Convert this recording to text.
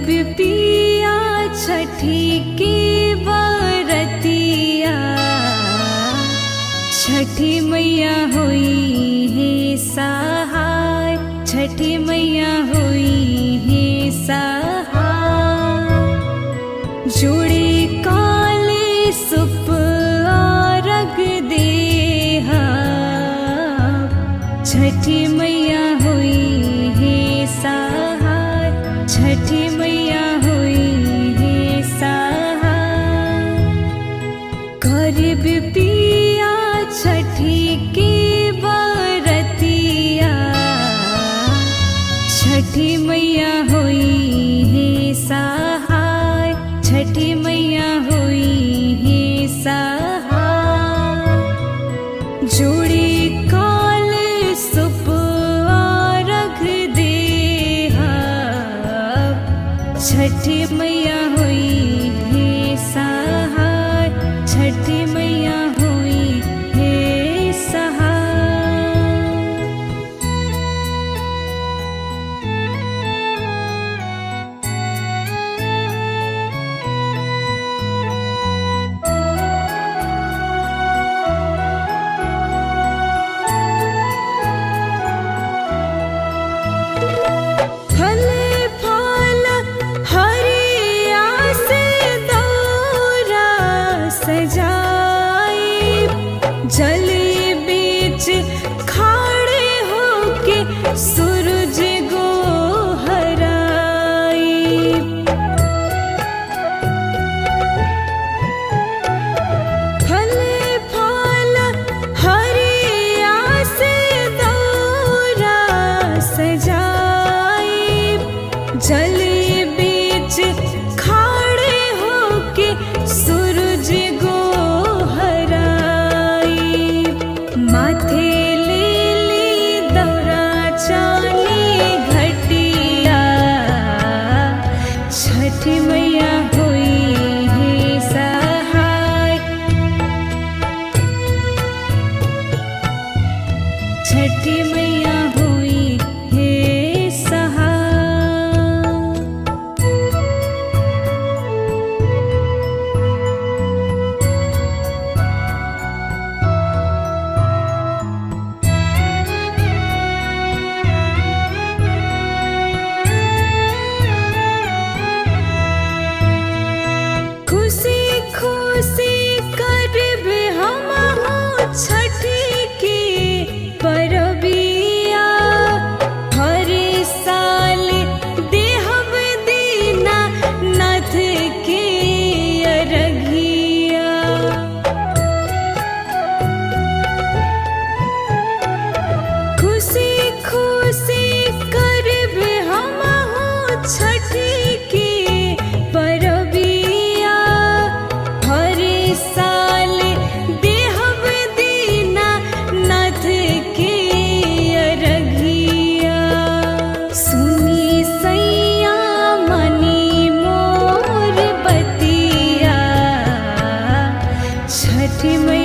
पिया छठी की बरतिया, छठी मैया होई है सहाय, छठी मैया होई है सहाय। जोड़े काले सुप आरग देहा, छठी मैया होई है सहाय, छठी मैया होई है सहाय। गरीब पिया छठी की बरतिया, छठी मैया होई है सहाय, छठी मैया होई है सहाय। जोड़ी काले सुप आरग देहा, छठी मैया होई है सहाय, छठी मैया होई है सहाय। फल फल हरिया से दौरा सजाई, जल बीच खड़े होके सूरज गोहराई। फल फल हरिया से दौरा सजाई, जल बीच खड़े होके सूरज गोहराई। माथे ले ली दौरा चाली घटिया, छठी मैया होई है सहाय, छठी मैया होई है सहाय। खुशी खुशी करब हमहु छठी की परबिया, हर साल देहब दीना नाथ के अरघिया। खुशी खुशी करब हमहु छठी की परबिया, हर साल देहब दीना नाथ के अरघिया। सुनी सैया मनी मोर बतिया, छठी